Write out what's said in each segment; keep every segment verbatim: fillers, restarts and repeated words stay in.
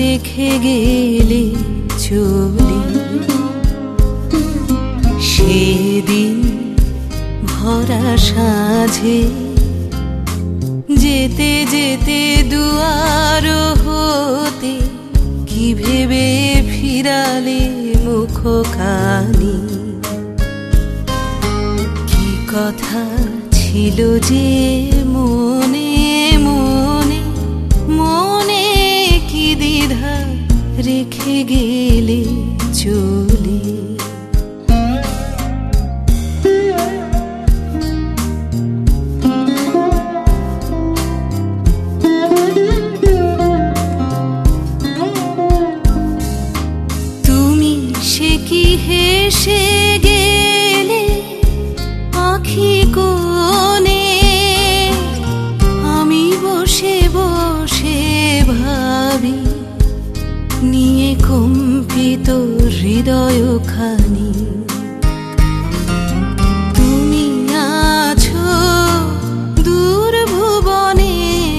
রেখে গেলে চলে। সেদিন ভরা সাঁঝে যেতে যেতে দুয়ার হতে কি ভেবে ফিরালে মুখখানি। কি কথা ছিল যে মনে মনে মনে, কি দ্বিধা রেখে গেলে চলে। তুমি সে কি হেসে গেলে আঁখি কোণে, আমি বসে বসে ভাবি নিয়ে কম্পিত হৃদয়খানি। তুমি আছো দূর ভুবনে,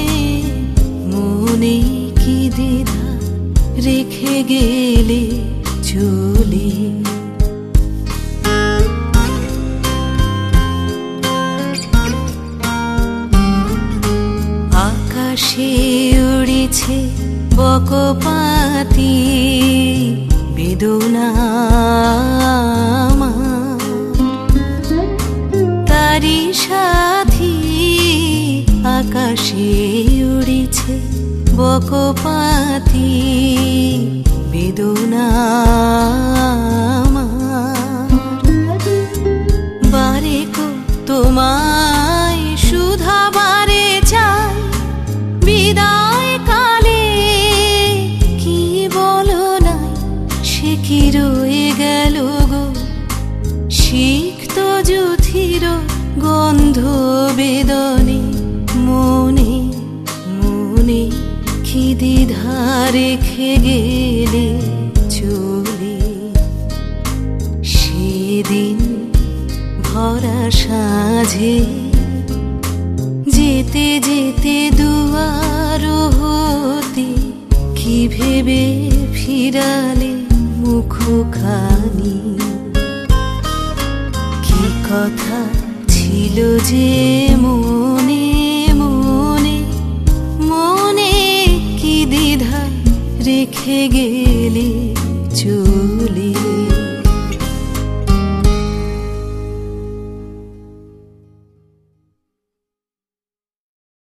মনে কি দ্বিধা রেখে গেলে চলে। আকাশে উড়েছে বকপাতি বেদনা আমার, তারি সাথী আকাশে উড়েছে বকপাতি বেদনা আমার। বারে কো তোমায় সুধা বারে চাই বিদায় কালে, কি বলো নাই সে কি রয়ে গেল গো সিক্ত যুথির গন্ধ বেদনে। মনে মনে কি দ্বিধা রেখে গেলে চলে। সেদিন ভরা সাঁঝে যেতে যেতে দুয়ার হতে কি ভেবে ফিরালে মুখখানি। কি কথা ছিল যে মনে মনে মনে, কি দ্বিধা রেখে গেলে চলে।